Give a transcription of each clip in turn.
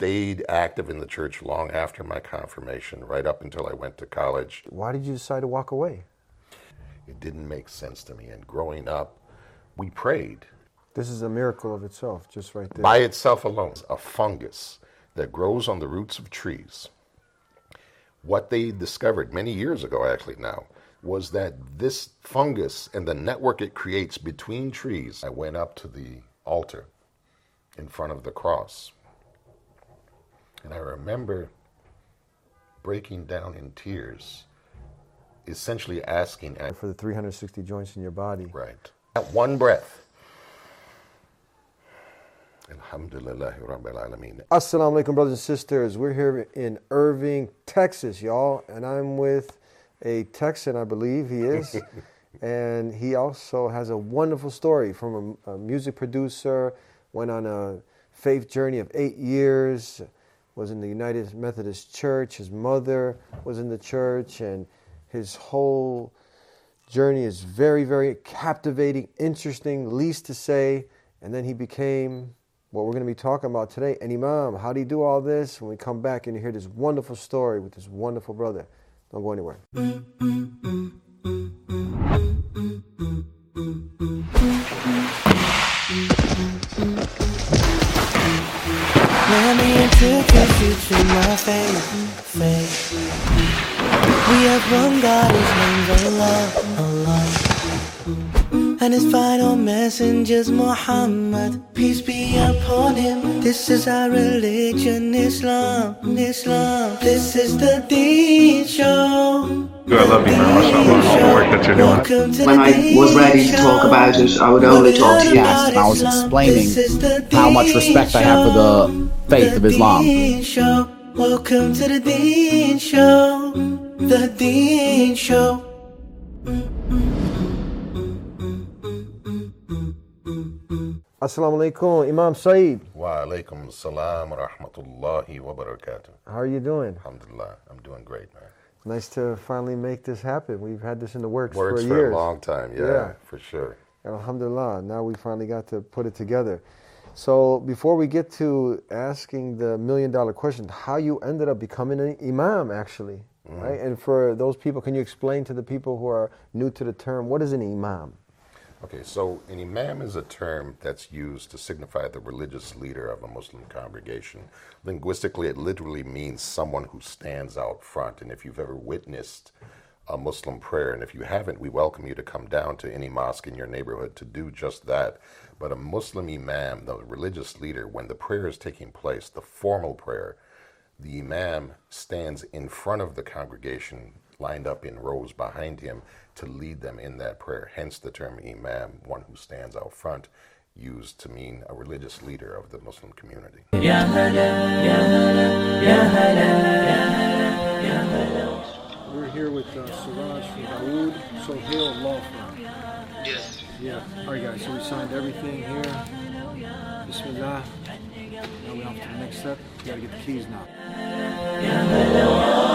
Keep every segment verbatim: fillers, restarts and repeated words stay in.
stayed active in the church long after my confirmation, right up until I went to college. Why did you decide to walk away? It didn't make sense to me. And growing up, we prayed. This is a miracle of itself, just right there. By itself alone, a fungus that grows on the roots of trees. What they discovered many years ago, actually now, was that this fungus and the network it creates between trees. I went up to the altar in front of the cross. And I remember breaking down in tears, essentially asking... For the three hundred sixty joints in your body. Right. At one breath. Alhamdulillah Rabbil Alameen. Assalamu alaikum, brothers and sisters. We're here in Irving, Texas, y'all. And I'm with a Texan, I believe he is. And he also has a wonderful story from a, a music producer, went on a faith journey of eight years, was in the United Methodist Church. His mother was in the church, and his whole journey is very, very captivating, interesting, least to say. And then he became what we're going to be talking about today, an imam. How do you do all this? When we come back and you hear this wonderful story with this wonderful brother. Don't go anywhere. Let me introduce you to my faith, faith. We have one God, His name's Allah, Allah. And His final messenger's Muhammad, peace be upon him. This is our religion, Islam, Islam. This is the Deen Show. Good, I love you very much. I love all the work that you're doing. When I was ready to talk about it, I would only talk to you. Yes, and I was explaining how much respect I have for the faith of Islam. Welcome to the Deen Show, the Deen Show. Assalamu alaikum, Imam Saeed. Wa alaikum salam wa rahmatullahi wa barakatuh. How are you doing? Alhamdulillah, I'm doing great, man. Nice to finally make this happen. We've had this in the works, works for for years. a long time, yeah, Yeah. for sure. Alhamdulillah, now we finally got to put it together. So before we get to asking the million dollar question, how you ended up becoming an imam, actually, mm-hmm. right? And for those people, can you explain to the people who are new to the term, what is an imam? Okay, so an imam is a term that's used to signify the religious leader of a Muslim congregation. Linguistically, it literally means someone who stands out front. And if you've ever witnessed a Muslim prayer, and if you haven't, we welcome you to come down to any mosque in your neighborhood to do just that. But a Muslim imam, the religious leader, when the prayer is taking place, the formal prayer, the imam stands in front of the congregation, lined up in rows behind him, to lead them in that prayer. Hence the term imam, one who stands out front, used to mean a religious leader of the Muslim community. Ya hala, ya hala, ya hala, ya hala. We're here with uh, Siraj from Dawood Sohail Law Firm. Yes. Yeah. All right, guys. So we signed everything here. Bismillah. Now we're on to the next step. We gotta get the keys now. Ya hello,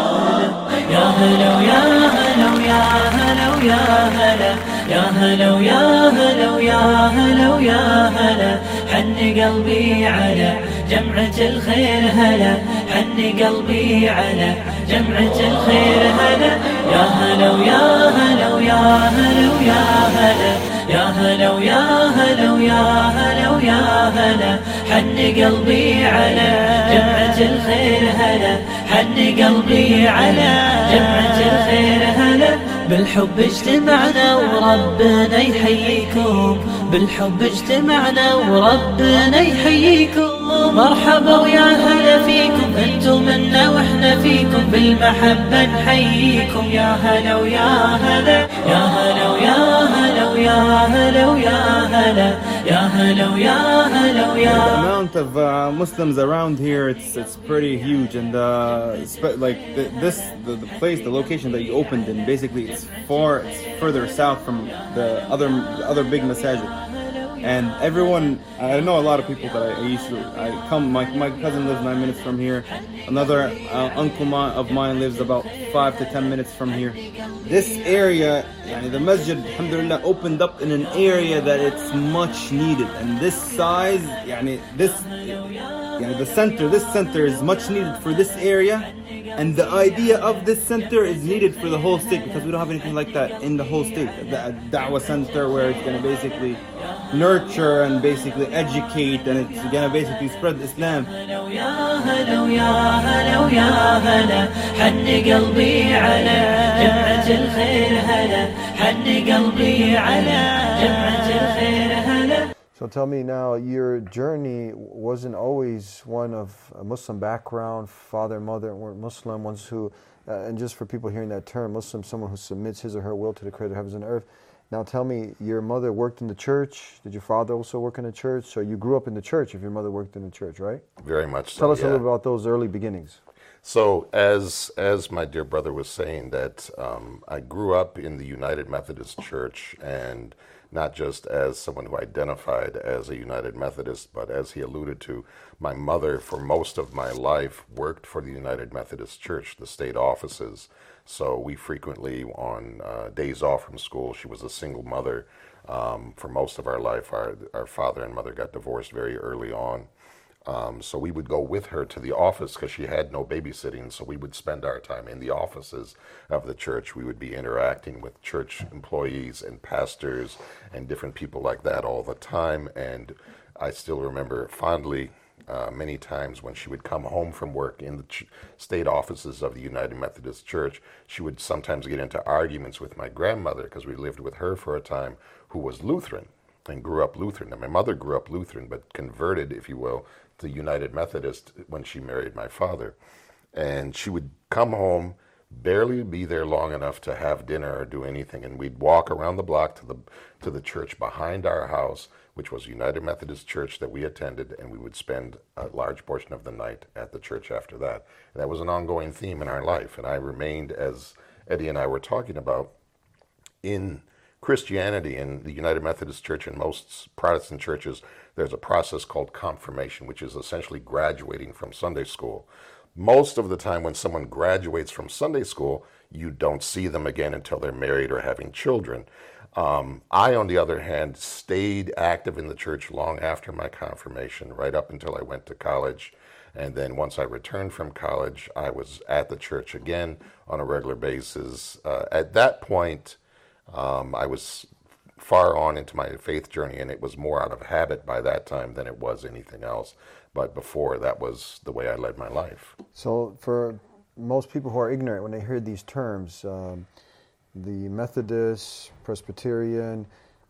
ya hello, ya hello, ya hello, ya hello, ya hello, ya hello, ya hello, ya hello. حن قلبي على جمعة الخير هلا، حن قلبي على جمعة الخير هلا. يا هلا يا هلا يا هلا يا هلا، يا هلا يا هلا يا هلا يا هلا. حن قلبي على جمعة الخير هلا، حن قلبي على جمعة الخير هلا. بالحب اجتمعنا وربنا يحييكم، بالحب اجتمعنا وربنا يحييكم. مرحبا ويا هلا فيكم، انتم منا واحنا فيكم، بالمحبة نحييكم. يا هلا ويا هلا، يا هلا ويا هلا ويا هلا ويا هلا، يا هلا ويا هلا ويا. The amount of uh, Muslims around here, it's it's pretty huge, and uh, like the, this the, the place, the location that you opened in, basically it's far, it's further south from the other the other big masajid. And everyone, I know a lot of people that I, I used to, I come, my, my cousin lives nine minutes from here. Another uh, uncle of mine lives about five to ten minutes from here. This area, yani the masjid, alhamdulillah, opened up in an area that it's much needed. And this size, yani this, you know, the center, this center is much needed for this area, and the idea of this center is needed for the whole state because we don't have anything like that in the whole state. A da'wah center where it's going to basically nurture and basically educate, and it's going to basically spread Islam. يا هلا ويا هلا ويا هلا حن قلبي على جمعة الخير هلا حن قلبي على جمعة الخير هلا. So tell me now, your journey wasn't always one of a Muslim background, father and mother weren't Muslim, ones who, uh, and just for people hearing that term, Muslim, someone who submits his or her will to the Creator of heavens and earth. Now tell me, your mother worked in the church. Did your father also work in the church? So you grew up in the church if your mother worked in the church, right? Very much so. Tell us yeah. a little about those early beginnings. So, as as my dear brother was saying, that um, I grew up in the United Methodist Church, and not just as someone who identified as a United Methodist, but as he alluded to, my mother for most of my life worked for the United Methodist Church, the state offices. So we frequently, on uh, days off from school, she was a single mother um, for most of our life. Our, our father and mother got divorced very early on. Um, so we would go with her to the office because she had no babysitting. So we would spend our time in the offices of the church. We would be interacting with church employees and pastors and different people like that all the time. And I still remember fondly uh, many times when she would come home from work in the ch- state offices of the United Methodist Church, she would sometimes get into arguments with my grandmother because we lived with her for a time, who was Lutheran and grew up Lutheran. And my mother grew up Lutheran, but converted, if you will, to United Methodist when she married my father. And she would come home, barely be there long enough to have dinner or do anything, and we'd walk around the block to the to the church behind our house, which was United Methodist Church that we attended, and we would spend a large portion of the night at the church after that. And that was an ongoing theme in our life, and I remained, as Eddie and I were talking about, in Christianity. In the United Methodist Church and most Protestant churches, there's a process called confirmation, which is essentially graduating from Sunday school. Most of the time when someone graduates from Sunday school, you don't see them again until they're married or having children. Um, I, on the other hand, stayed active in the church long after my confirmation, right up until I went to college. And then once I returned from college, I was at the church again on a regular basis. Uh, at that point, um, I was far on into my faith journey, and it was more out of habit by that time than it was anything else. But before, that was the way I led my life. So for most people who are ignorant, when they hear these terms, um, the Methodist, Presbyterian,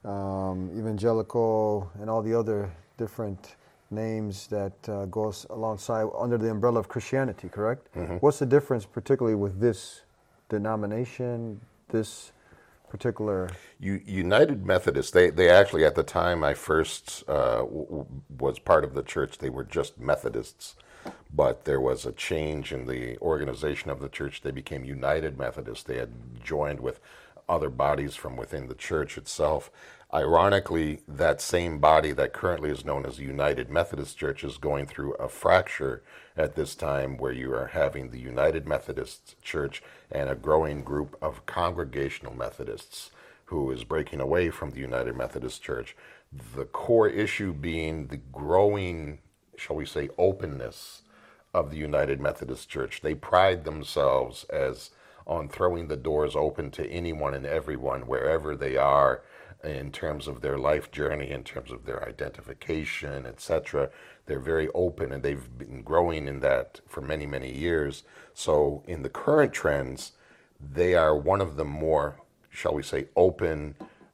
um, Evangelical, and all the other different names that uh, goes alongside under the umbrella of Christianity, correct? Mm-hmm. What's the difference particularly with this denomination, this particular? U- United Methodist, they, they actually, at the time I first uh, w- was part of the church, they were just Methodists. But there was a change in the organization of the church. They became United Methodist. They had joined with other bodies from within the church itself. Ironically, that same body that currently is known as the United Methodist Church is going through a fracture at this time, where you are having the United Methodist Church and a growing group of Congregational Methodists who is breaking away from the United Methodist Church. The core issue being the growing, shall we say, openness of the United Methodist Church. They pride themselves as on throwing the doors open to anyone and everyone, wherever they are, in terms of their life journey, in terms of their identification, et cetera. They're very open, and they've been growing in that for many, many years. So in the current trends, they are one of the more, shall we say, open,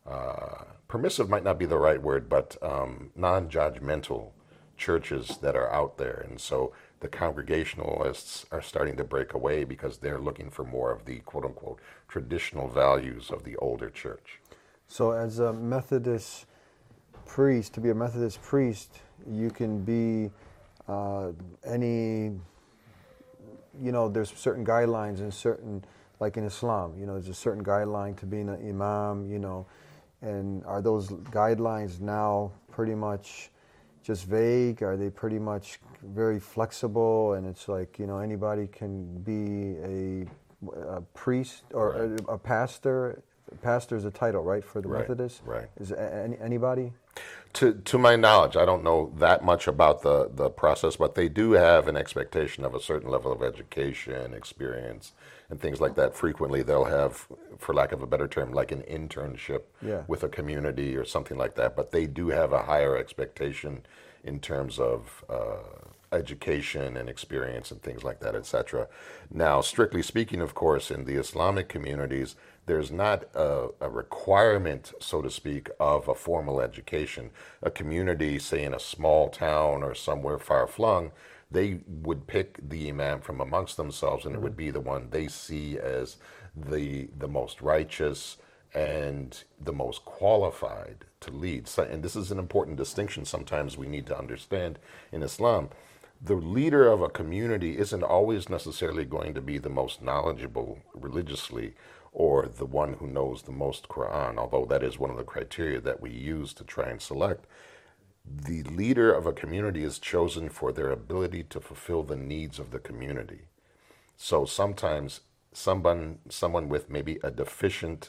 uh, permissive might not be the right word, but um, non-judgmental churches that are out there. And so the Congregationalists are starting to break away because they're looking for more of the quote-unquote traditional values of the older church. So as a Methodist priest, to be a Methodist priest, you can be uh, any, you know, there's certain guidelines and certain, like in Islam, you know, there's a certain guideline to being an imam, you know, and are those guidelines now pretty much just vague? Are they pretty much very flexible, and it's like, you know, anybody can be a, a priest or a, a pastor pastor is a title, right, for the Right, Methodists? right. Is it a- any, anybody? To to my knowledge, I don't know that much about the, the process, but they do have an expectation of a certain level of education, experience, and things like that. Frequently, they'll have, for lack of a better term, like an internship Yeah. with a community or something like that. But they do have a higher expectation in terms of uh, education and experience and things like that, et cetera. Now, strictly speaking, of course, in the Islamic communities, there's not a, a requirement, so to speak, of a formal education. A community, say in a small town or somewhere far flung, they would pick the imam from amongst themselves, and it would be the one they see as the the most righteous and the most qualified to lead. So, and this is an important distinction sometimes we need to understand in Islam. The leader of a community isn't always necessarily going to be the most knowledgeable religiously or the one who knows the most Quran, although that is one of the criteria that we use to try and select. The leader of a community is chosen for their ability to fulfill the needs of the community. So sometimes someone someone with maybe a deficient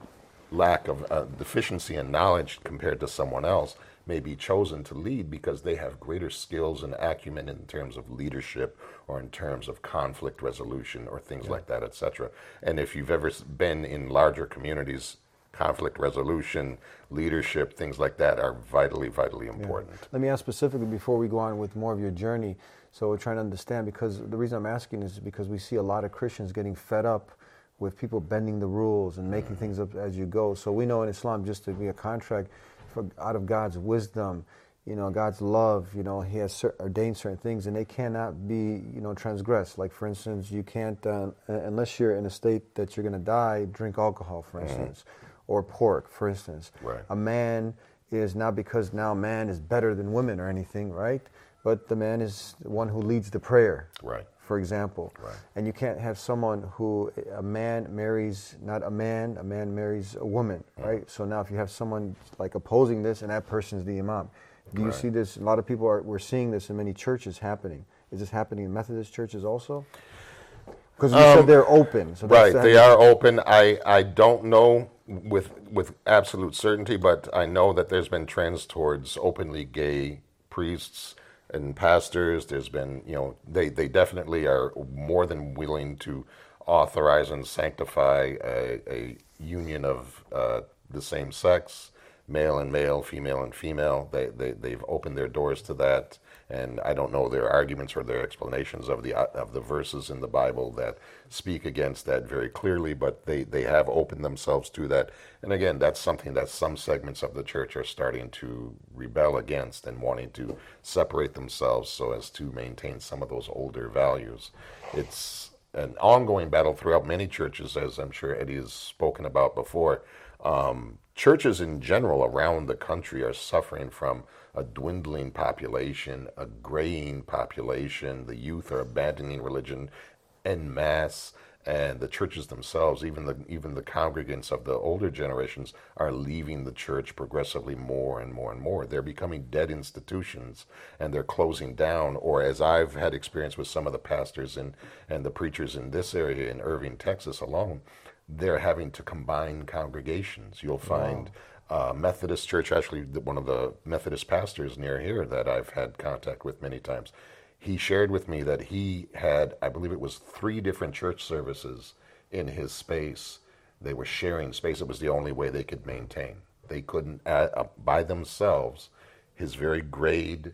lack of uh, deficiency in knowledge compared to someone else may be chosen to lead because they have greater skills and acumen in terms of leadership or in terms of conflict resolution or things like that, et cetera. And if you've ever s- been in larger communities, conflict resolution, leadership, things like that are vitally, vitally important. Let me ask specifically before we go on with more of your journey. So we're trying to understand, because the reason I'm asking is because we see a lot of Christians getting fed up with people bending the rules and making things up as you go. So we know in Islam, just to be a contract, for, out of God's wisdom, you know, God's love, you know, He has cer- ordained certain things, and they cannot be, you know, transgressed. Like, for instance, you can't, uh, unless you're in a state that you're going to die, drink alcohol, for instance, or pork, for instance. Right. A man is not because now man is better than women or anything, right? But the man is the one who leads the prayer. Right. For example. Right. And you can't have someone who, a man marries not a man, a man marries a woman, right? So now if you have someone like opposing this and that person's the imam, do you Right. see this? A lot of people are, we're seeing this in many churches happening. Is this happening in Methodist churches also? Because you said they're open. So that's Right, the- they are open. I, I don't know with with absolute certainty, but I know that there's been trends towards openly gay priests and pastors. There's been, you know, they, they definitely are more than willing to authorize and sanctify a, a union of uh, the same sex, male and male, female and female. They, they, they've opened their doors to that. And I don't know their arguments or their explanations of the of the verses in the Bible that speak against that very clearly, but they, they have opened themselves to that. And again, that's something that some segments of the church are starting to rebel against and wanting to separate themselves so as to maintain some of those older values. It's an ongoing battle throughout many churches, as I'm sure Eddie has spoken about before. Um, churches in general around the country are suffering from a dwindling population, a graying population. The youth are abandoning religion en masse, and the churches themselves, even the even the congregants of the older generations, are leaving the church progressively more and more and more. They're becoming dead institutions, and they're closing down. Or, as I've had experience with some of the pastors and and the preachers in this area in Irving, Texas alone, they're having to combine congregations. You'll find uh, Methodist church, actually the, one of the Methodist pastors near here that I've had contact with many times, he shared with me that he had, I believe it was three different church services in his space. They were sharing space. It was the only way they could maintain. They couldn't, uh, uh, by themselves, his very grayed,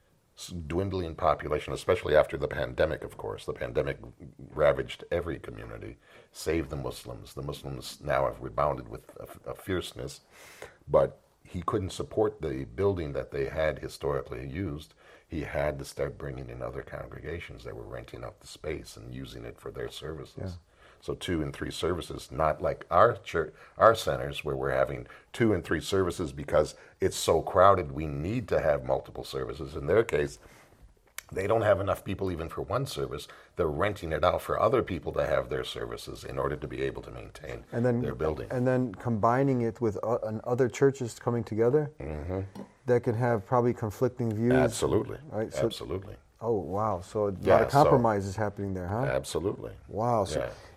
dwindling population, especially after the pandemic, of course. The pandemic ravaged every community, save the Muslims. The Muslims now have rebounded with a, a fierceness, but he couldn't support the building that they had historically used. He had to start bringing in other congregations that were renting out the space and using it for their services. Yeah. So two and three services, not like our church, our centers where we're having two and three services because it's so crowded. We need to have multiple services. In their case, they don't have enough people even for one service. They're renting it out for other people to have their services in order to be able to maintain and then, their building. And then combining it with uh, and other churches coming together that can have probably conflicting views. Absolutely. Right? So, Absolutely. oh, wow. So a Yeah, lot of so- compromise is happening there, huh? Absolutely. Wow. So, Yeah.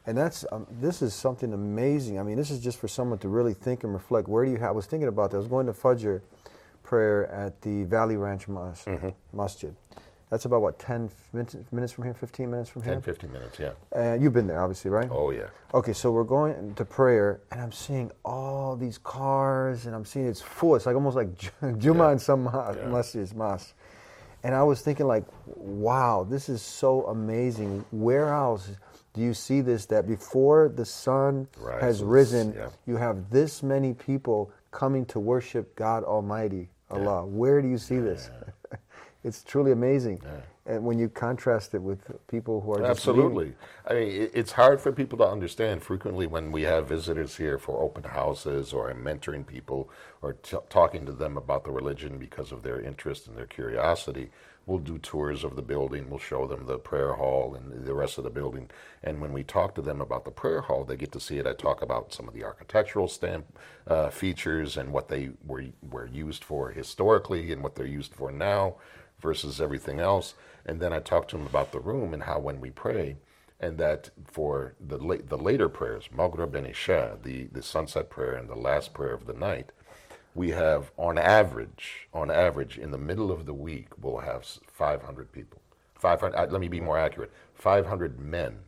And that's um, this is something amazing. I mean, this is just for someone to really think and reflect. Where do you have? I was thinking about that. I was going to Fajr prayer at the Valley Ranch Mosque, Mm-hmm. Masjid. That's about what ten minutes, minutes from here, fifteen minutes from here. ten, fifteen minutes, yeah. And you've been there, obviously, right? Oh, yeah. Okay, so we're going to prayer, and I'm seeing all these cars, and I'm seeing it's full. It's like almost like Juma Yeah. and some ma- Yeah. masjids, mosques. And I was thinking, like, wow, this is so amazing. Where else do you see this? That before the sun has Rises, risen, yeah. you have this many people coming to worship God Almighty, Allah. Where do you see this? It's truly amazing. And when you contrast it with people who are just Absolutely. I mean, it- it's hard for people to understand. Frequently, when we have visitors here for open houses, or I'm mentoring people, or t- talking to them about the religion because of their interest and their curiosity, we'll do tours of the building. We'll show them the prayer hall and the rest of the building. And when we talk to them about the prayer hall, they get to see it. I talk about some of the architectural stamp uh, features and what they were were used for historically and what they're used for now versus everything else. And then I talk to them about the room and how when we pray, and that for the la- the later prayers, Maghrib and Isha, the, the sunset prayer and the last prayer of the night, we have on average, on average, in the middle of the week, we'll have s- five hundred people. five hundred, uh, let me be more accurate, five hundred men.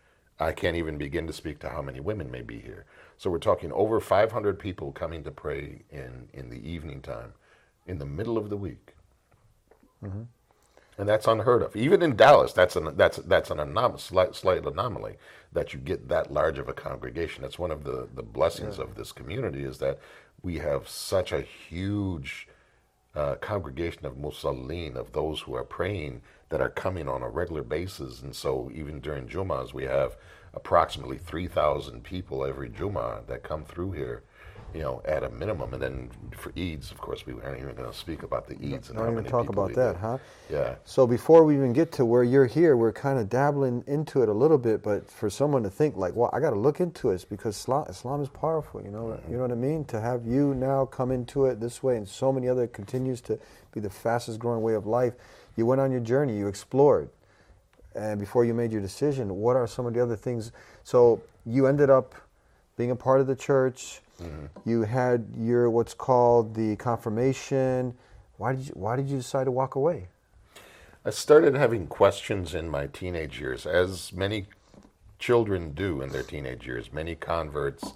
I can't even begin to speak to how many women may be here. So we're talking over five hundred people coming to pray in, in the evening time, in the middle of the week. Mm-hmm. And that's unheard of. Even in Dallas, that's an that's that's an anom- slight slight anomaly that you get that large of a congregation. That's one of the, the blessings of this community, is that we have such a huge uh, congregation of musallin, of those who are praying, that are coming on a regular basis. And so even during Jummahs, we have approximately three thousand people every Jummah that come through here, you know, at a minimum. And then for Eids, of course, we aren't even going to speak about the Eids. and how Don't even many talk people about they that, do. huh? Yeah. So before we even get to where you're here, we're kind of dabbling into it a little bit. But for someone to think like, well, I got to look into it because Islam, Islam is powerful. You know, Mm-hmm. you know what I mean. To have you now come into it this way, and so many other continues to be the fastest growing way of life. You went on your journey. You explored, and before you made your decision, what are some of the other things? So you ended up being a part of the church. Mm-hmm. You had your what's called the confirmation. Why did you Why did you decide to walk away? I started having questions in my teenage years, as many children do in their teenage years. Many converts,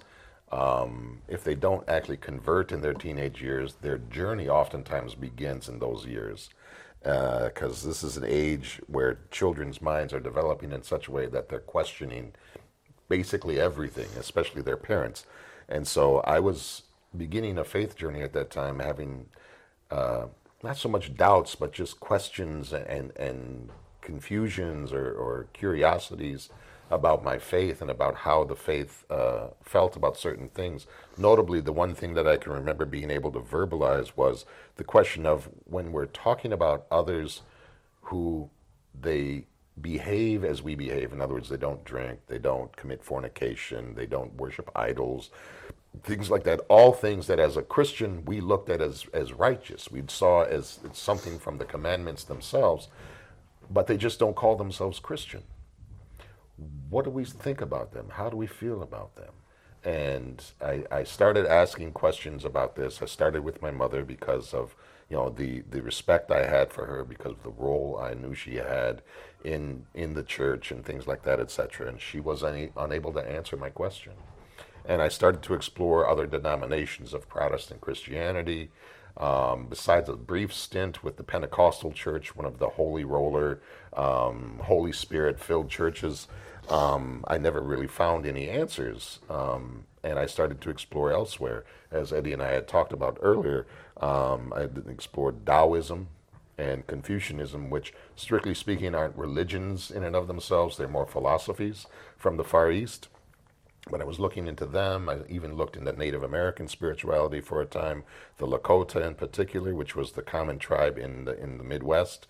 um, if they don't actually convert in their teenage years, their journey oftentimes begins in those years. Because uh, this is an age where children's minds are developing in such a way that they're questioning basically everything, especially their parents. And so I was beginning a faith journey at that time, having uh, not so much doubts, but just questions and, and confusions or, or curiosities about my faith and about how the faith uh, felt about certain things. Notably, the one thing that I can remember being able to verbalize was the question of when we're talking about others who they behave as we behave. In other words, they don't drink, they don't commit fornication, they don't worship idols, things like that. All things that as a Christian we looked at as, as righteous. We saw as something from the commandments themselves, but they just don't call themselves Christian. What do we think about them? How do we feel about them? And I, I started asking questions about this. I started with my mother because of, you know, the, the respect I had for her, because of the role I knew she had in in the church and things like that, et cetera. And she was una- unable to answer my question. And I started to explore other denominations of Protestant Christianity. Um, besides a brief stint with the Pentecostal Church, one of the Holy Roller, um, Holy Spirit-filled churches, um, I never really found any answers. Um, and I started to explore elsewhere. As Eddie and I had talked about earlier, um, I explored Taoism and Confucianism, which, strictly speaking, aren't religions in and of themselves. They're more philosophies from the Far East. When I was looking into them, I even looked into Native American spirituality for a time, the Lakota in particular, which was the common tribe in the in the Midwest,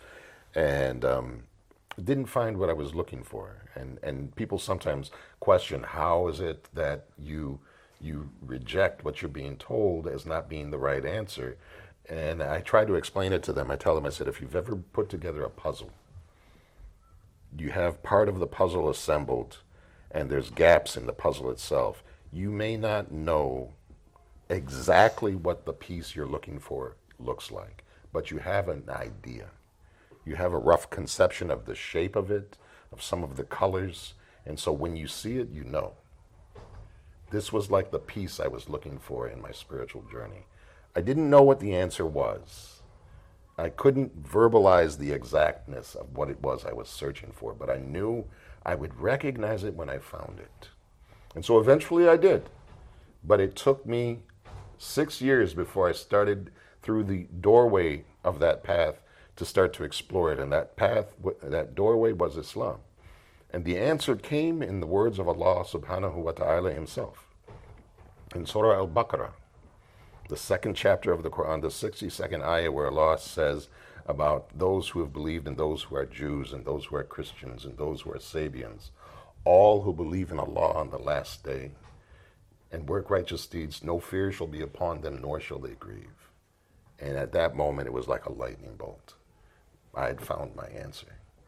and um, didn't find what I was looking for. And and people sometimes question, how is it that you you reject what you're being told as not being the right answer? And I try to explain it to them. I tell them, I said, if you've ever put together a puzzle, you have part of the puzzle assembled, and there's gaps in the puzzle itself, you may not know exactly what the piece you're looking for looks like, but you have an idea. You have a rough conception of the shape of it, of some of the colors, and so when you see it, you know. This was like the piece I was looking for in my spiritual journey. I didn't know what the answer was. I couldn't verbalize the exactness of what it was I was searching for, but I knew I would recognize it when I found it. And so eventually I did. But it took me six years before I started through the doorway of that path to start to explore it. And that path, that doorway was Islam. And the answer came in the words of Allah subhanahu wa ta'ala himself. In Surah Al-Baqarah, the second chapter of the Quran, the sixty-second ayah, where Allah says about those who have believed and those who are Jews and those who are Christians and those who are Sabians, all who believe in Allah on the last day and work righteous deeds, no fear shall be upon them, nor shall they grieve. And at that moment, it was like a lightning bolt. I had found my answer.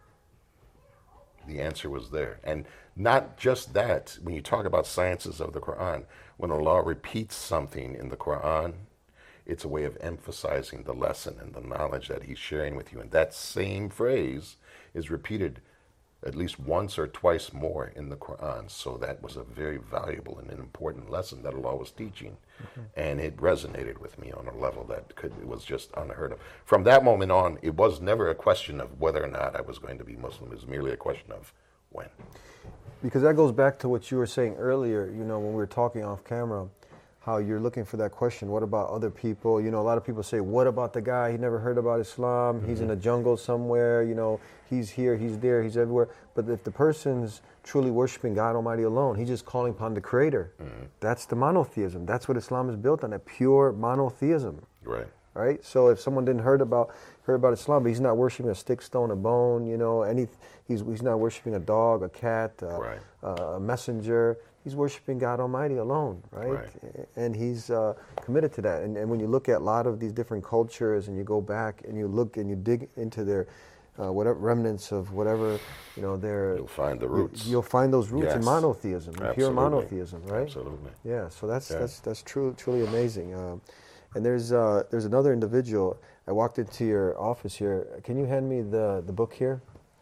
The answer was there. And not just that, when you talk about sciences of the Quran, when Allah repeats something in the Quran, it's a way of emphasizing the lesson and the knowledge that he's sharing with you. And that same phrase is repeated at least once or twice more in the Quran. So that was a very valuable and an important lesson that Allah was teaching. Mm-hmm. And it resonated with me on a level that could, it was just unheard of. From that moment on, it was never a question of whether or not I was going to be Muslim. It was merely a question of when. Because that goes back to what you were saying earlier, you know, when we were talking off camera, how you're looking for that question, what about other people? You know, a lot of people say, what about the guy? He never heard about Islam. Mm-hmm. He's in a jungle somewhere, you know, he's here, he's there, he's everywhere. But if the person's truly worshiping God Almighty alone, he's just calling upon the Creator. Mm-hmm. That's the monotheism. That's what Islam is built on, a pure monotheism. Right. Right? So if someone didn't heard about heard about Islam, but he's not worshiping a stick, stone, a bone, you know, any, he's he's not worshiping a dog, a cat, uh, right. uh, a messenger. He's worshiping God Almighty alone, right? right. And he's uh, committed to that. And, and when you look at a lot of these different cultures, and you go back and you look and you dig into their uh, whatever remnants of whatever, you know, their you'll find the roots. You, you'll find those roots yes. in monotheism, in pure monotheism, right? Absolutely. Yeah. So that's yeah. that's that's true, truly amazing. Um, and there's uh, there's another individual. I walked into your office here. Can you hand me the the book here?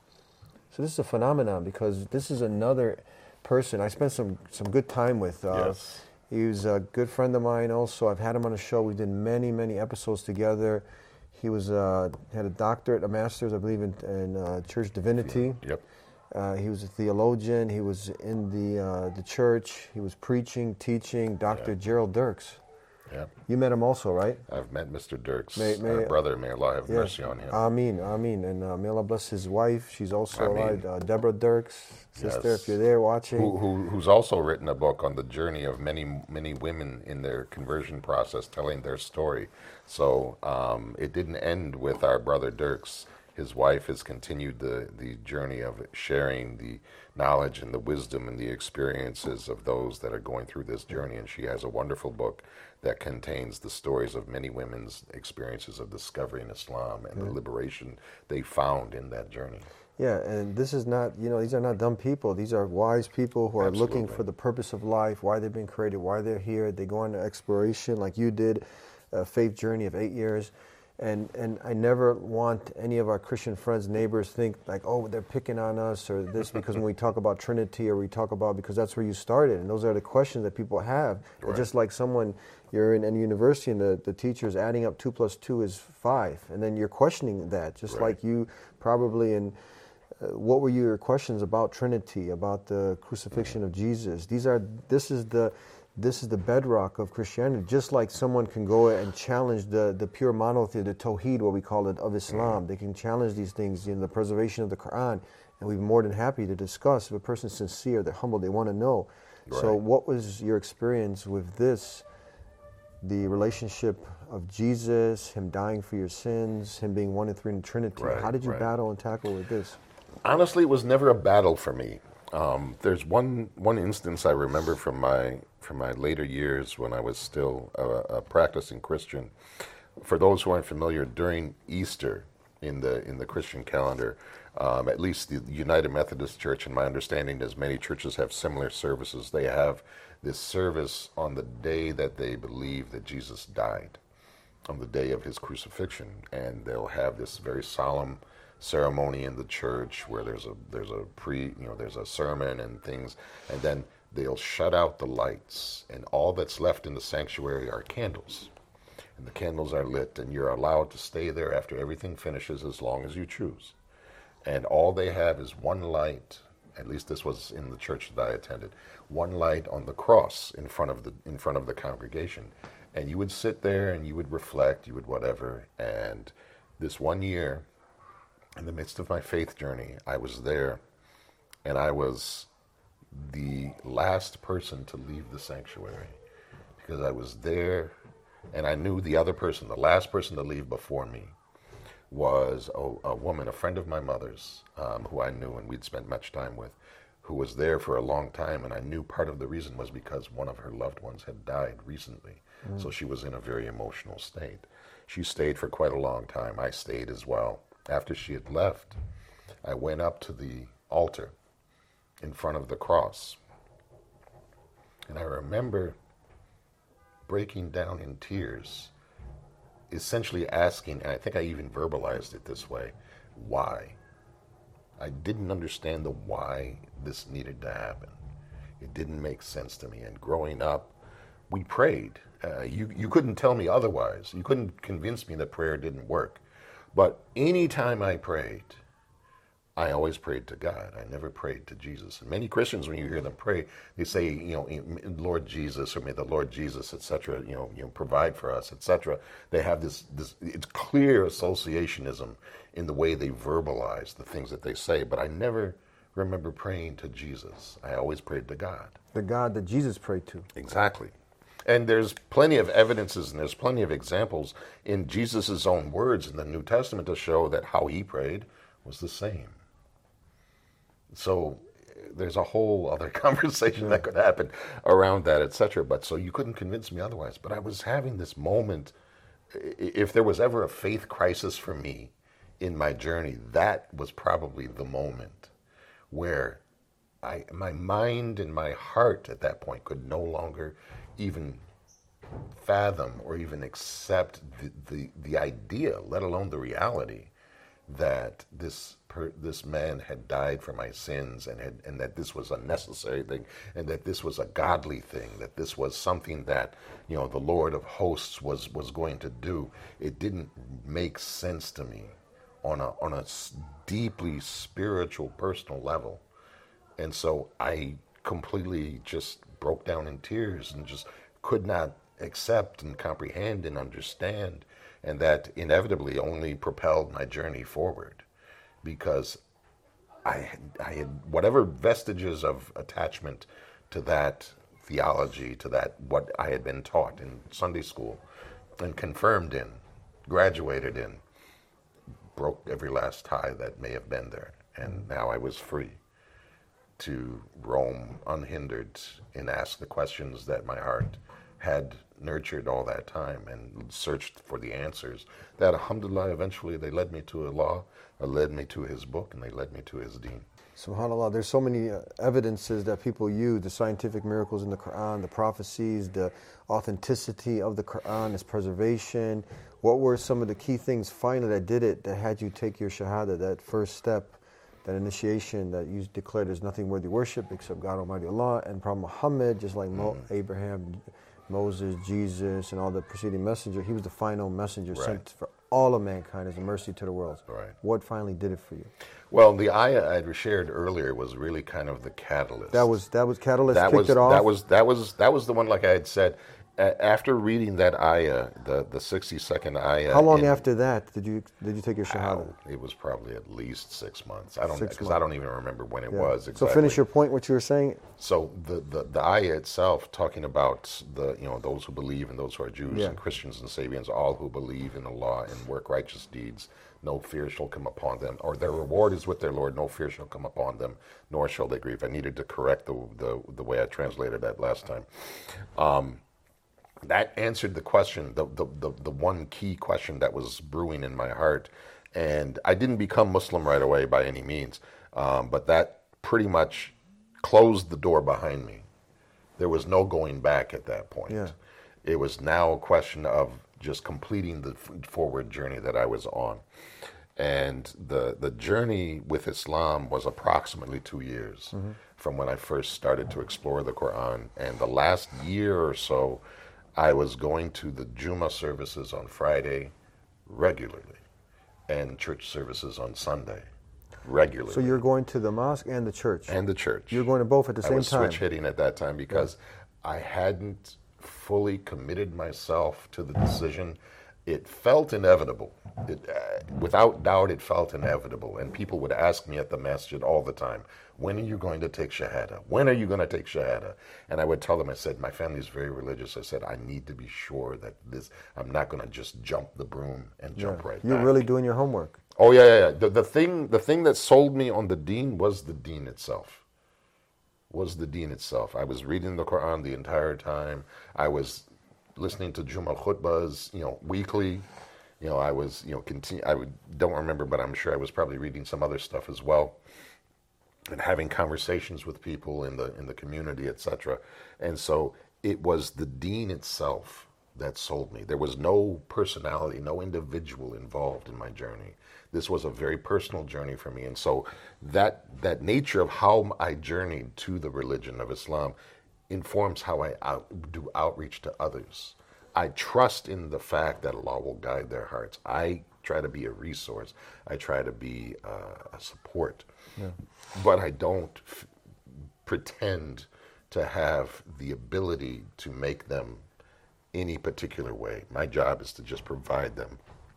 So this is a phenomenon, because this is another person I spent some some good time with. Uh, yes. He was a good friend of mine also. I've had him on the show. We did many, many episodes together. He was uh, had a doctorate, a master's, I believe, in, in uh, church divinity. Yep. Uh, he was a theologian. He was in the uh, the church. He was preaching, teaching. Doctor Yeah. Gerald Dirks. Yeah. You met him also, right? I've met Mister Dirks, May- may- our brother. May Allah have Yes. mercy on him. Ameen, Ameen. And uh, may Allah bless his wife. She's also Ameen. alive. Uh, Deborah Dirks, sister, Yes. if you're there watching. Who, who, who's also written a book on the journey of many, many women in their conversion process, telling their story. So um, it didn't end with our brother Dirks. His wife has continued the, the journey of sharing the knowledge and the wisdom and the experiences of those that are going through this journey. And she has a wonderful book that contains the stories of many women's experiences of discovering Islam and Yeah. the liberation they found in that journey. Yeah, and this is not, you know, these are not dumb people. These are wise people who are Absolutely. looking for the purpose of life, why they've been created, why they're here. They go on exploration like you did, a faith journey of eight years. And and I never want any of our Christian friends, neighbors think like, oh, they're picking on us or this, because when we talk about Trinity or we talk about, because that's where you started. And those are the questions that people have. Right. And just like someone, you're in any university and the, the teacher's adding up two plus two is five. And then you're questioning that, just Right. like you probably in, uh, what were your questions about Trinity, about the crucifixion of Jesus? These are, this is the, This is the bedrock of Christianity. Just like someone can go and challenge the, the pure monotheism, the Tawheed, what we call it, of Islam. They can challenge these things, you know, the preservation of the Quran, and we'd be more than happy to discuss. If a person's sincere, they're humble, they want to know. Right. So what was your experience with this, the relationship of Jesus, him dying for your sins, him being one and three in the Trinity? Right, How did you right. battle and tackle with this? Honestly, it was never a battle for me. Um, there's one one instance I remember from my from my later years when I was still a, a practicing Christian. For those who aren't familiar, during Easter, in the in the Christian calendar. Um, at least the United Methodist Church, in my understanding, as many churches have similar services. They have this service on the day that they believe that Jesus died, on the day of his crucifixion, and they'll have this very solemn ceremony in the church where there's a there's a pre you know there's a sermon and things, and then they'll shut out the lights, and all that's left in the sanctuary are candles, and the candles are lit, and you're allowed to stay there after everything finishes as long as you choose. And all they have is one light. At least this was in the church that I attended. One light on the cross in front of the in front of the congregation, and you would sit there and you would reflect, you would whatever. And this one year, in the midst of my faith journey, I was there, and I was the last person to leave the sanctuary because I was there, and I knew the other person, the last person to leave before me, was a, a woman, a friend of my mother's, um, who I knew and we'd spent much time with, who was there for a long time, and I knew part of the reason was because one of her loved ones had died recently, mm. so she was in a very emotional state. She stayed for quite a long time. I stayed as well. After she had left, I went up to the altar in front of the cross, and I remember breaking down in tears, essentially asking, and I think I even verbalized it this way, why? I didn't understand the why this needed to happen. It didn't make sense to me. And growing up, we prayed. Uh, you, you couldn't tell me otherwise. You couldn't convince me that prayer didn't work. But anytime I prayed, I always prayed to God. I never prayed to Jesus. And many Christians, when you hear them pray, they say, you know, Lord Jesus, or may the Lord Jesus, et cetera, you know, you know, provide for us, et cetera. They have this, this, it's clear associationism in the way they verbalize the things that they say. But I never remember praying to Jesus. I always prayed to God. The God that Jesus prayed to. Exactly. And there's plenty of evidences and there's plenty of examples in Jesus' own words in the New Testament to show that how he prayed was the same. So there's a whole other conversation that could happen around that, et cetera. But so you couldn't convince me otherwise. But I was having this moment, if there was ever a faith crisis for me in my journey, that was probably the moment where I, my mind and my heart at that point could no longer even fathom or even accept the, the, the idea, let alone the reality, that this per, this man had died for my sins, and had, and that this was a necessary thing, and that this was a godly thing, that this was something that, you know, the Lord of hosts was was going to do. It didn't make sense to me on a on a deeply spiritual, personal level, and so I completely just broke down in tears and just could not accept and comprehend and understand. And that inevitably only propelled my journey forward, because I had, I had whatever vestiges of attachment to that theology, to that what I had been taught in Sunday school and confirmed in, graduated in, broke every last tie that may have been there. And now I was free to roam unhindered and ask the questions that my heart had nurtured all that time and searched for the answers that, alhamdulillah, eventually they led me to Allah, or led me to his book, and they led me to his deen. SubhanAllah, there's so many uh, evidences that people use, the scientific miracles in the Quran, the prophecies, the authenticity of the Quran, its preservation. What were some of the key things finally that did it, that had you take your shahada, that first step, that initiation that you declared there's nothing worthy of worship except God Almighty Allah and Prophet Muhammad, just like Mo- mm-hmm. Abraham, Moses, Jesus, and all the preceding messenger. He was the final messenger right. sent for all of mankind as a mercy to the world. Right. What finally did it for you? Well, the ayah I had shared earlier was really kind of the catalyst. That was that was catalyst. That kicked was it off. that was that was that was the one. Like I had said, a- after reading that ayah, the the sixty second ayah. How long in, after that did you did you take your shahada? Oh, it was probably at least six months. I don't Six because months. I don't even remember when it Yeah. was exactly. So finish your point. What you were saying. So the, the, the ayah itself, talking about the you know those who believe and those who are Jews Yeah. and Christians and Sabians, all who believe in Allah and work righteous deeds, no fear shall come upon them, or their reward is with their Lord. No fear shall come upon them, nor shall they grieve. I needed to correct the the, the way I translated that last time. Um, that answered the question, the, the the the one key question that was brewing in my heart, And I didn't become Muslim right away by any means, um, but that pretty much closed the door behind me. There was no going back at that point. Yeah. It was now a question of just completing the f- forward journey that I was on. And the the journey with Islam was approximately two years mm-hmm. from when I first started to explore the Quran. And the last year or so, I was going to the Jummah services on Friday regularly and church services on Sunday regularly. So you're going to the mosque and the church? And the church. You're going to both at the same I was time? switch hitting at that time because yeah. I hadn't fully committed myself to the decision. It felt inevitable. It, uh, without doubt, it felt inevitable. And people would ask me at the masjid all the time, when are you going to take Shahada? When are you going to take Shahada? And I would tell them, I said, my family is very religious. I said, I need to be sure that this, I'm not going to just jump the broom and jump yeah. right You're back. really doing your homework. Oh, yeah, yeah, yeah. The, the, thing, the thing that sold me on the deen was the deen itself. Was the deen itself. I was reading the Quran the entire time. I was listening to Jummah khutbahs, you know, weekly. You know, I was, you know, continue. I would, don't remember, but I'm sure I was probably reading some other stuff as well, and having conversations with people in the in the community, et cetera. And so it was the deen itself that sold me. There was no personality, no individual involved in my journey. This was a very personal journey for me, and so that that nature of how I journeyed to the religion of Islam informs how I out, do outreach to others. I trust in the fact that Allah will guide their hearts. I try to be a resource. I try to be uh, a support. Yeah. But I don't f- pretend to have the ability to make them any particular way. My job is to just provide them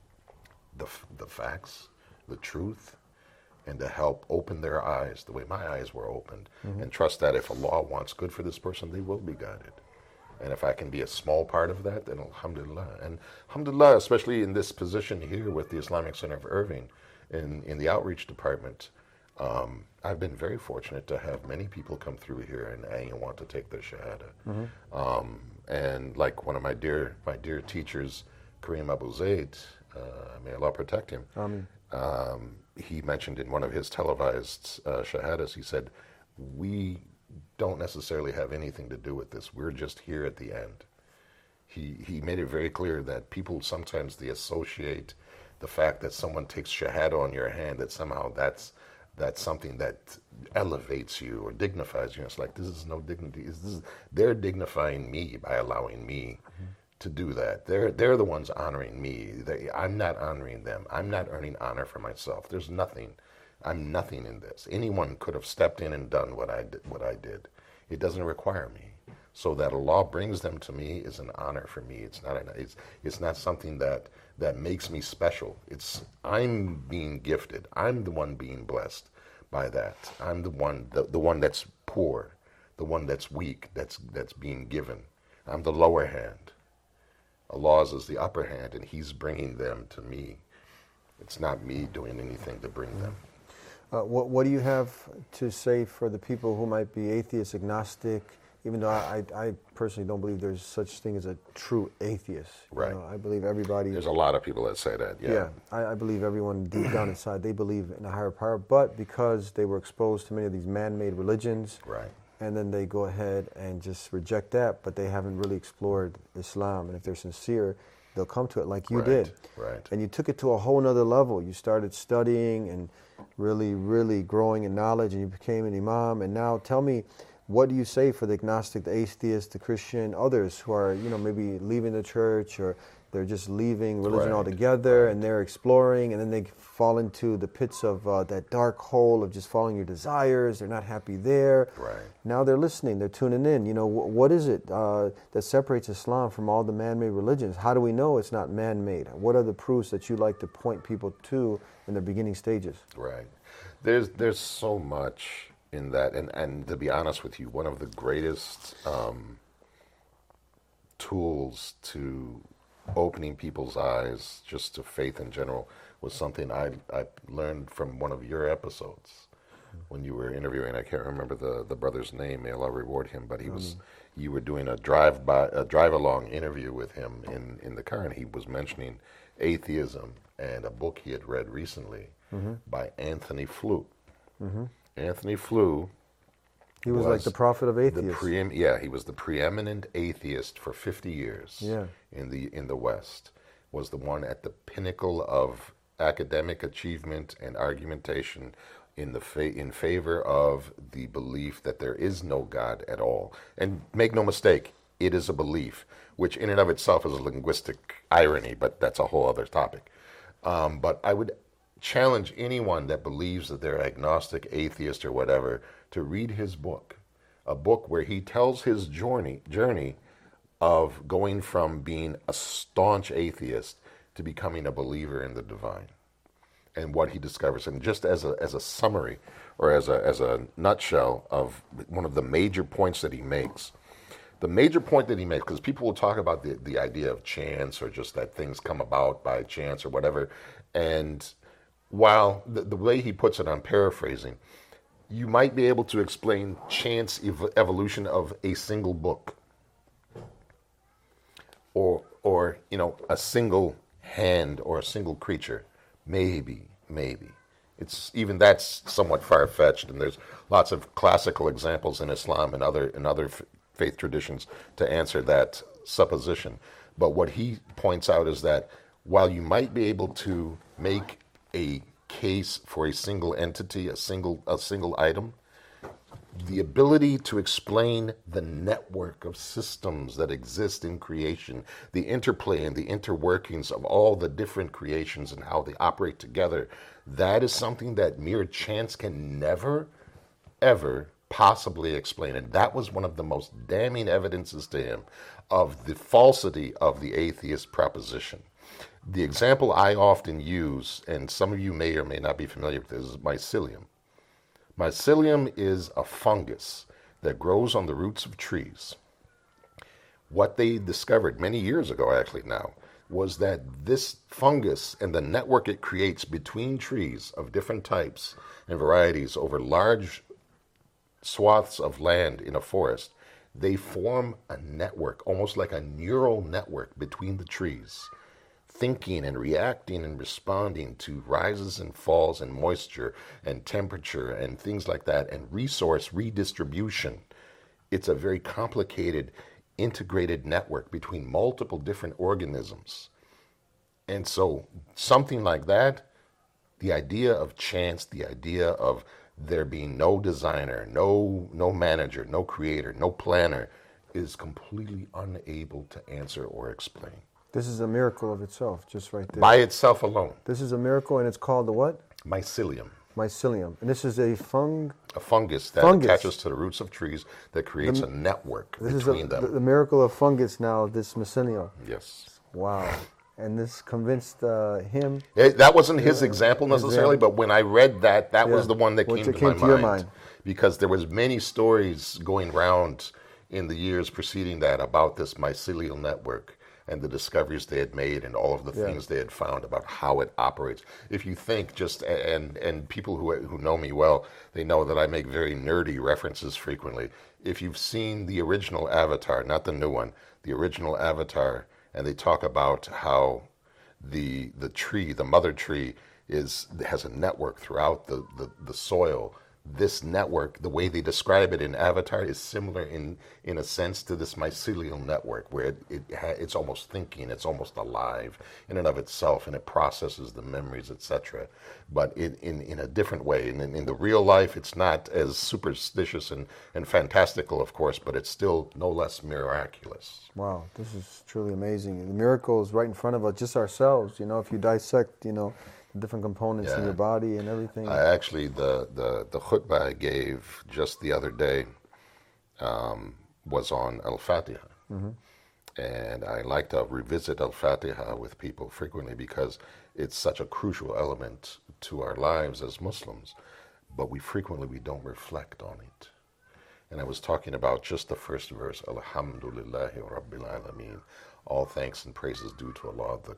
the f- the facts, the truth, and to help open their eyes the way my eyes were opened, mm-hmm. and trust that if Allah wants good for this person, they will be guided. And if I can be a small part of that, then alhamdulillah. And alhamdulillah, especially in this position here with the Islamic Center of Irving, in, in the outreach department, um, I've been very fortunate to have many people come through here and, and want to take their Shahada. Mm-hmm. Um, and like one of my dear my dear teachers, Kareem Abu Zaid, uh, may Allah protect him, Ameen. Um, he mentioned in one of his televised uh, Shahadas, he said, we don't necessarily have anything to do with this. We're just here at the end. He he made it very clear that people sometimes they associate the fact that someone takes Shahada on your hand, that somehow that's that's something that elevates you or dignifies you. It's like, this is no dignity. This is, they're dignifying me by allowing me mm-hmm. to do that. They're they're the ones honoring me. They, I'm not honoring them. I'm not earning honor for myself. There's nothing. I'm nothing in this. Anyone could have stepped in and done what I did. What I did. It doesn't require me. So that Allah brings them to me is an honor for me. It's not an, it's it's not something that that makes me special. It's I'm being gifted. I'm the one being blessed by that. I'm the one the, the one that's poor, the one that's weak, that's that's being given. I'm the lower hand. Allah's is the upper hand, and He's bringing them to me. It's not me doing anything to bring them. Uh, what, what do you have to say for the people who might be atheist, agnostic, even though I, I, I personally don't believe there's such thing as a true atheist. Right. You know, I believe everybody... There's a lot of people that say that, yeah. Yeah, I, I believe everyone deep down inside, they believe in a higher power, but because they were exposed to many of these man-made religions, right. and then they go ahead and just reject that, but they haven't really explored Islam, and if they're sincere, they'll come to it like you right. did. Right. And you took it to a whole nother level. You started studying and really, really growing in knowledge, and you became an imam. And now tell me, what do you say for the agnostic, the atheist, the Christian, others who are, you know, maybe leaving the church or they're just leaving religion right. altogether, right. and they're exploring, and then they fall into the pits of uh, that dark hole of just following your desires. They're not happy there. Right. Now they're listening. They're tuning in. You know, wh- what is it uh, that separates Islam from all the man-made religions? How do we know it's not man-made? What are the proofs that you like to point people to in the beginning stages? Right. There's there's so much in that, and, and to be honest with you, one of the greatest um, tools to opening people's eyes just to faith in general was something I I learned from one of your episodes when you were interviewing. I can't remember the, the brother's name. May Allah reward him. But he was you were doing a drive by a drive along interview with him in, in the car, and he was mentioning atheism and a book he had read recently Mm-hmm. by Anthony Flew. Anthony Flew He was, like the prophet of the atheists. preem- yeah, he was the preeminent atheist for fifty years Yeah. in the in the West. Was the one at the pinnacle of academic achievement and argumentation in the fa- in favor of the belief that there is no God at all. And make no mistake, it is a belief, which in and of itself is a linguistic irony, but that's a whole other topic. Um, but I would challenge anyone that believes that they're agnostic, atheist, or whatever to read his book, a book where he tells his journey journey of going from being a staunch atheist to becoming a believer in the divine, and what he discovers. And just as a as a summary, or as a as a nutshell of one of the major points that he makes. The major point that he makes, because people will talk about the, the idea of chance, or just that things come about by chance or whatever. And while the, the way he puts it, I'm paraphrasing, you might be able to explain chance ev- evolution of a single book, or or you know a single hand or a single creature, maybe maybe. It's even that's somewhat far fetched, and there's lots of classical examples in Islam and other and other f- faith traditions to answer that supposition. But what he points out is that while you might be able to make a case for a single entity, a single a single item, the ability to explain the network of systems that exist in creation, the interplay and the interworkings of all the different creations and how they operate together, that is something that mere chance can never, ever possibly explain. And that was one of the most damning evidences to him of the falsity of the atheist proposition. The example I often use, and some of you may or may not be familiar with this, is mycelium. Mycelium is a fungus that grows on the roots of trees. What they discovered many years ago, actually now, was that this fungus and the network it creates between trees of different types and varieties over large swaths of land in a forest, they form a network, almost like a neural network between the trees, thinking and reacting and responding to rises and falls in moisture and temperature and things like that, and resource redistribution. It's a very complicated, integrated network between multiple different organisms. And so something like that, the idea of chance, the idea of there being no designer, no no manager, no creator, no planner, is completely unable to answer or explain. This is a miracle of itself, just right there. By itself alone. This is a miracle, and it's called the what? Mycelium. Mycelium. And this is a fung. A fungus that Fungus. attaches to the roots of trees that creates The- a network This between is a, them. the, the miracle of fungus now, this mycelium. Yes. Wow. And this convinced uh, him. It, that wasn't his example necessarily, Example. but when I read that, that Yeah. was the one that What came, to, came my to your mind. mind. Because there was many stories going round in the years preceding that about this mycelial network and the discoveries they had made and all of the Yeah. things they had found about how it operates. If you think just, and and people who who know me well, they know that I make very nerdy references frequently. If you've seen the original Avatar, not the new one, the original Avatar, and they talk about how the the tree, the mother tree, is has a network throughout the, the, the soil. This network, the way they describe it in Avatar, is similar in, in a sense to this mycelial network, where it, it ha, it's almost thinking, it's almost alive in and of itself, and it processes the memories, et cetera. But it, in in a different way. And in, in the real life, it's not as superstitious and, and fantastical, of course, but it's still no less miraculous. Wow, this is truly amazing. The miracle is right in front of us, just ourselves. You know, if you dissect, you know, the different components in Yeah. your body and everything. I actually, the, the, the khutbah I gave just the other day um, was on Al-Fatiha. Mm-hmm. And I like to revisit Al-Fatiha with people frequently because it's such a crucial element to our lives as Muslims. But we frequently, we don't reflect on it. And I was talking about just the first verse, Alhamdulillahi Rabbil Alameen. All thanks and praises due to Allah, the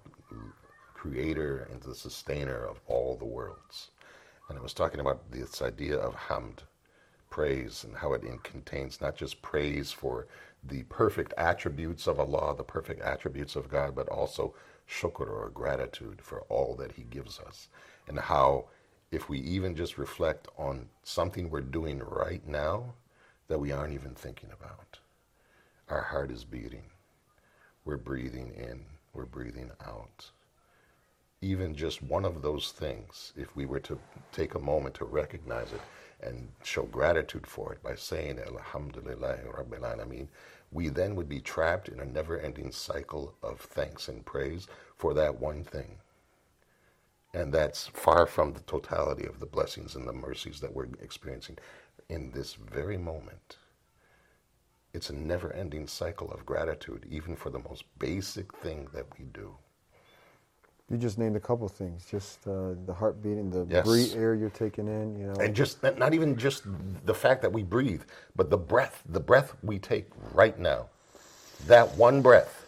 creator and the sustainer of all the worlds. And I was talking about this idea of hamd, praise, and how it in contains not just praise for the perfect attributes of Allah, the perfect attributes of God, but also shukr or gratitude for all that he gives us. And how if we even just reflect on something we're doing right now that we aren't even thinking about. Our heart is beating. We're breathing in. We're breathing out. Even just one of those things, if we were to take a moment to recognize it and show gratitude for it by saying Alhamdulillahi Rabbil Alameen, we then would be trapped in a never-ending cycle of thanks and praise for that one thing. And that's far from the totality of the blessings and the mercies that we're experiencing in this very moment. It's a never-ending cycle of gratitude, even for the most basic thing that we do. You just named a couple things, just uh, the heart beating, the Yes. breathe air you're taking in, you know. And just not even just the fact that we breathe, but the breath, the breath we take right now. That one breath.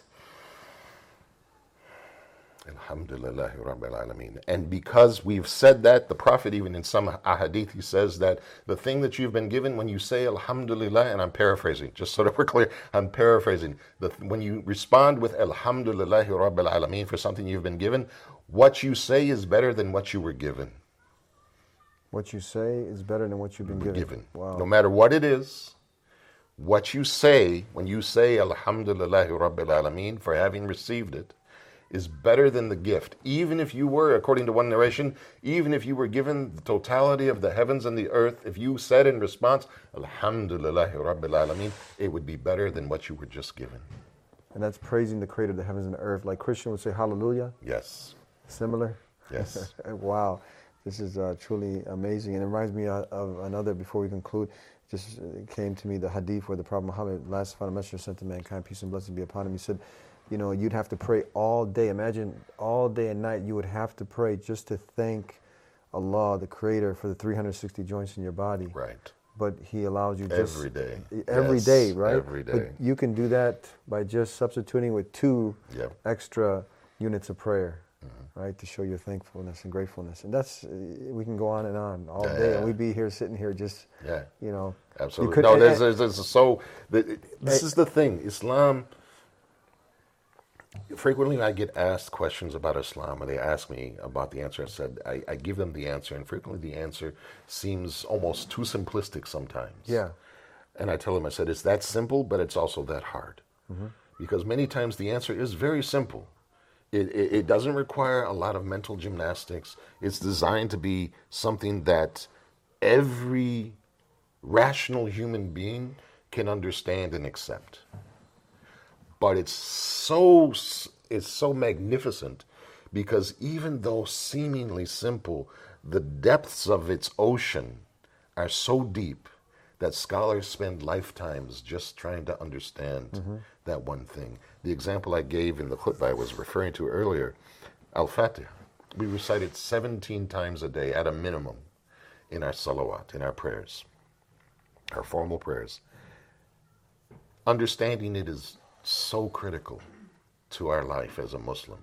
Alhamdulillahi Rabbil Alameen. And because we've said that, the Prophet, even in some ahadith, he says that the thing that you've been given when you say Alhamdulillah, and I'm paraphrasing, just so that we're clear, I'm paraphrasing, the, when you respond with Alhamdulillahi Rabbil Alameen for something you've been given, what you say is better than what you were given. What you say is better than what you've been given. given. Wow. No matter what it is, what you say, when you say Alhamdulillahi Rabbil Alameen for having received it, is better than the gift. Even if you were, according to one narration, even if you were given the totality of the heavens and the earth, if you said in response, Alhamdulillahi Rabbil Alameen, it would be better than what you were just given. And that's praising the creator of the heavens and the earth. Like Christian would say hallelujah. Yes. Similar. Yes. Wow. This is uh, truly amazing. And it reminds me of, of another, before we conclude, just uh, came to me the hadith where the Prophet Muhammad, last final messenger sent to mankind, peace and blessings be upon him. He said, you know, you'd have to pray all day. Imagine all day and night you would have to pray just to thank Allah, the Creator, for the three hundred sixty joints in your body. Right. But He allows you just Every day. every Yes, day, right? every day. But you can do that by just substituting with two Yep. extra units of prayer, right, to show your thankfulness and gratefulness. And that's, uh, we can go on and on all Yeah, day, yeah. and we'd be here sitting here just, Yeah. you know. you Absolutely. could- no, and- there's, there's, there's so, the, this is the thing. Islam, frequently I get asked questions about Islam, and they ask me about the answer. I said, I, I give them the answer, and frequently the answer seems almost too simplistic sometimes. Yeah. And I tell them, I said, it's that simple, but it's also that hard. Mm-hmm. Because many times the answer is very simple. It, it, it doesn't require a lot of mental gymnastics. It's designed to be something that every rational human being can understand and accept. But it's so it's so magnificent because even though seemingly simple, the depths of its ocean are so deep that scholars spend lifetimes just trying to understand Mm-hmm. that one thing. The example I gave in the khutbah I was referring to earlier, Al-Fatiha. We recite it seventeen times a day at a minimum in our salawat, in our prayers, our formal prayers. Understanding it is so critical to our life as a Muslim.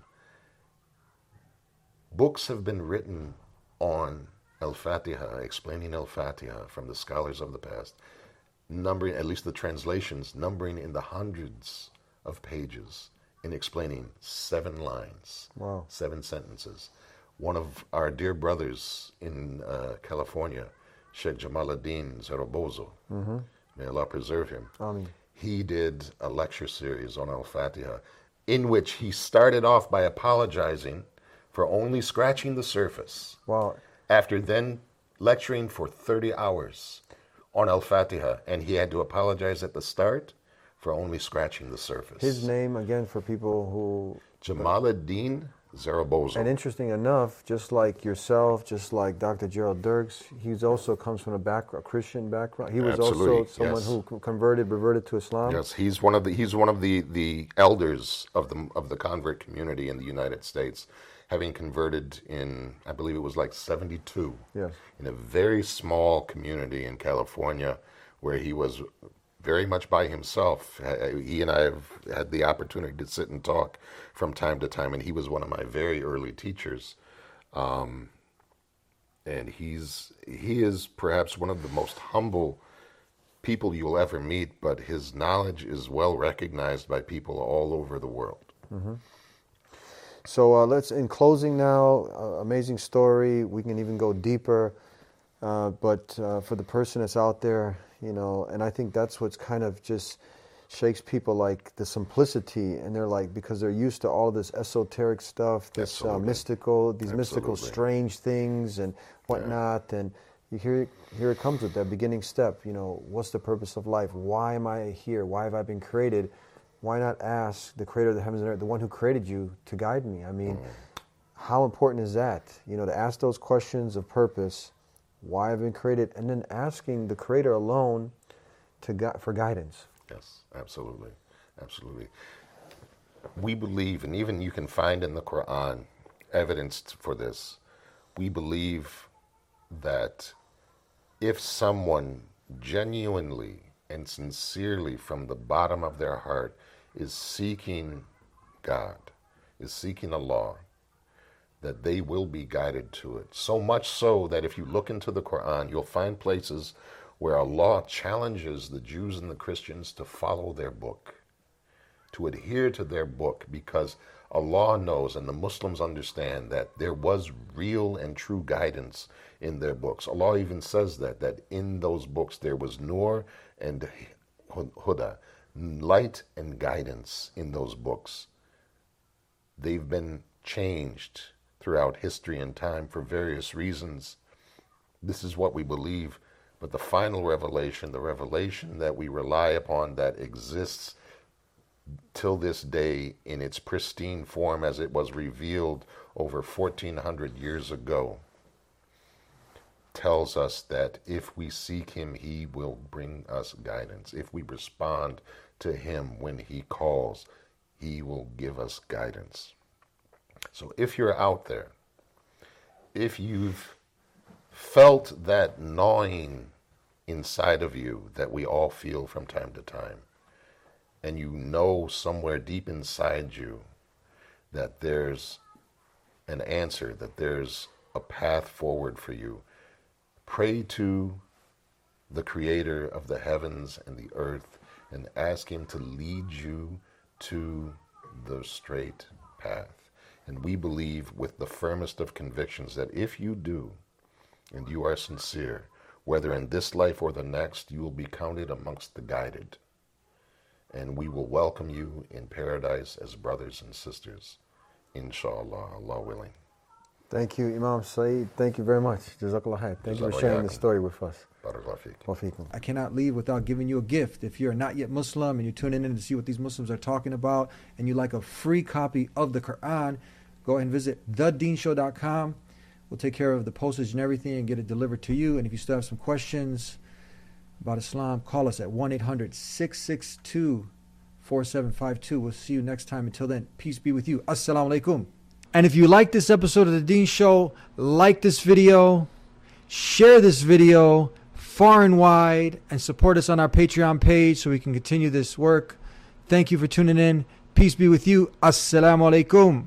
Books have been written on Al-Fatiha, explaining Al-Fatiha from the scholars of the past, numbering, at least the translations, numbering in the hundreds of pages in explaining seven lines, Wow. seven sentences. One of our dear brothers in uh, California, Sheikh Jamaluddin Zarabozo, Mm-hmm. may Allah preserve him, Ameen. he did a lecture series on Al-Fatiha in which he started off by apologizing for only scratching the surface, Wow. after then lecturing for thirty hours on Al-Fatiha, and he had to apologize at the start for only scratching the surface. His name, again, for people who... Jamaluddin Zarabozo. And interesting enough, just like yourself, just like Doctor Gerald Dirks, he also comes from a, back, a Christian background. He was Absolutely, also someone yes. who co- converted, reverted to Islam. Yes, he's one of the he's one of the, the elders of the of the convert community in the United States, having converted in, I believe it was like seventy-two, Yes. in a very small community in California, where he was very much by himself. Uh, He and I have had the opportunity to sit and talk from time to time, and he was one of my very early teachers. Um, and he's he is perhaps one of the most humble people you'll ever meet, but his knowledge is well recognized by people all over the world. So uh, let's, in closing now, uh, amazing story. We can even go deeper. Uh, but uh, for the person that's out there, you know, and I think that's what's kind of just shakes people, like the simplicity, and they're like, because they're used to all this esoteric stuff, this uh, mystical, these Absolutely. mystical, strange things and whatnot, yeah. and you hear here it comes with that beginning step. You know, what's the purpose of life? Why am I here? Why have I been created? Why not ask the creator of the heavens and earth, the one who created you, to guide me? I mean, mm. how important is that? You know, to ask those questions of purpose, why I've been created, and then asking the creator alone to gu- for guidance. Yes, absolutely, absolutely. We believe, and even you can find in the Quran evidence for this, we believe that if someone genuinely and sincerely from the bottom of their heart is seeking God, is seeking Allah, that they will be guided to it. So much so that if you look into the Quran, you'll find places where Allah challenges the Jews and the Christians to follow their book, to adhere to their book, because Allah knows and the Muslims understand that there was real and true guidance in their books. Allah even says that, that in those books there was nur and huda, light and guidance in those books. They've been changed throughout history and time for various reasons. This is what we believe, but the final revelation, the revelation that we rely upon, that exists till this day in its pristine form as it was revealed over fourteen hundred years ago, tells us that if we seek him, he will bring us guidance. If we respond to him when he calls, he will give us guidance. So if you're out there, if you've felt that gnawing inside of you that we all feel from time to time, and you know somewhere deep inside you that there's an answer, that there's a path forward for you, pray to the creator of the heavens and the earth and ask him to lead you to the straight path. And we believe with the firmest of convictions that if you do, and you are sincere, whether in this life or the next, you will be counted amongst the guided. And we will welcome you in paradise as brothers and sisters, inshallah, Allah willing. Thank you, Imam Saeed. Thank you very much. Jazakallah khair. Thank you for sharing this story with us. I cannot leave without giving you a gift. If you're not yet Muslim and you're tuning in to see what these Muslims are talking about, and you like a free copy of the Quran, go ahead and visit the deen show dot com. We'll take care of the postage and everything and get it delivered to you. And if you still have some questions about Islam, call us at one eight hundred, six six two, four seven five two. We'll see you next time. Until then, peace be with you. Assalamu alaikum. And if you like this episode of The Deen Show, like this video, share this video far and wide, and support us on our Patreon page so we can continue this work. Thank you for tuning in. Peace be with you. Assalamu alaikum.